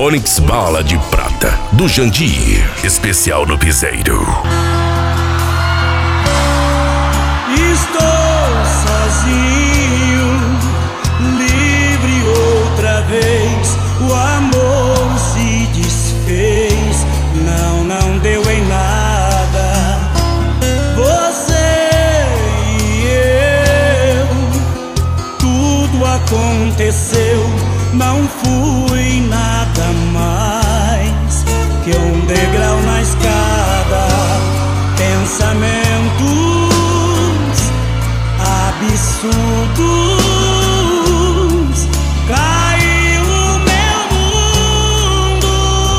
Onix Bala de Prata, do Jandir, especial no piseiro. Estou sozinho, livre outra vez. O amor se desfez, não deu em nada. Você e eu, tudo aconteceu. Não fui nada mais que um degrau na escada. Pensamentos absurdos, caiu o meu mundo.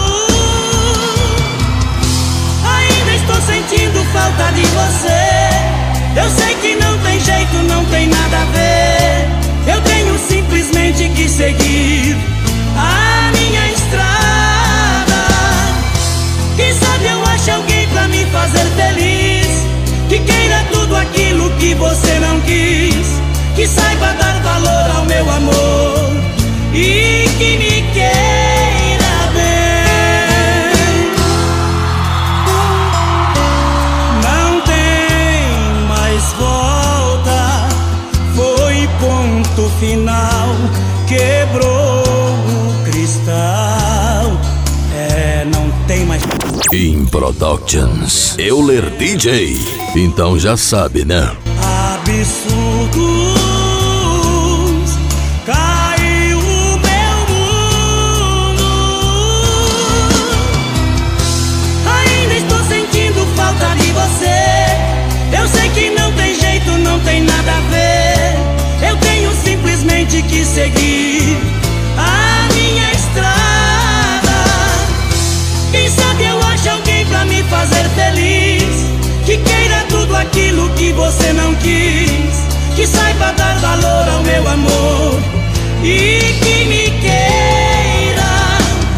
Ainda estou sentindo falta de você. Eu sei que não tem jeito, não tem nada a ver. Eu tenho simplesmente que seguir a minha estrada. Quem sabe eu acho alguém pra me fazer feliz, que queira tudo aquilo que você não quis, que saiba dar valor ao meu amor e que me queira bem. Não tem mais volta, foi ponto final, quebrou o cristal. Não tem mais. In Productions, Euler DJ. Então já sabe, né? Absurdos, caiu o meu mundo. Ainda estou sentindo falta de você. Eu sei que não tem jeito, não tem nada a ver. Eu tenho simplesmente que seguir a minha estrada. Quem sabe eu acho alguém pra me fazer feliz, que queira tudo aquilo que você não quis, que saiba dar valor ao meu amor e que me queira.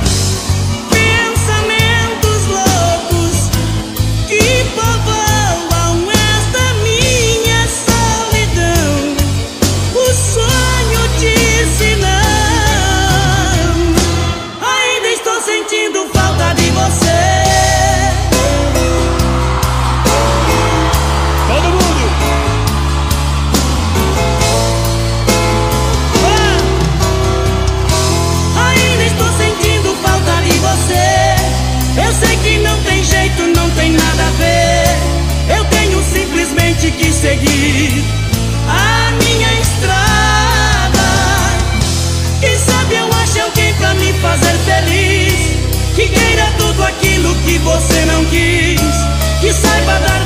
Pensamentos loucos que povoam esta minha solidão. O sonho disse não. Ainda estou sentindo falta de você. Não tem nada a ver. Eu tenho simplesmente que seguir a minha estrada. Quem sabe eu acho alguém pra me fazer feliz, que queira tudo aquilo que você não quis, que saiba dar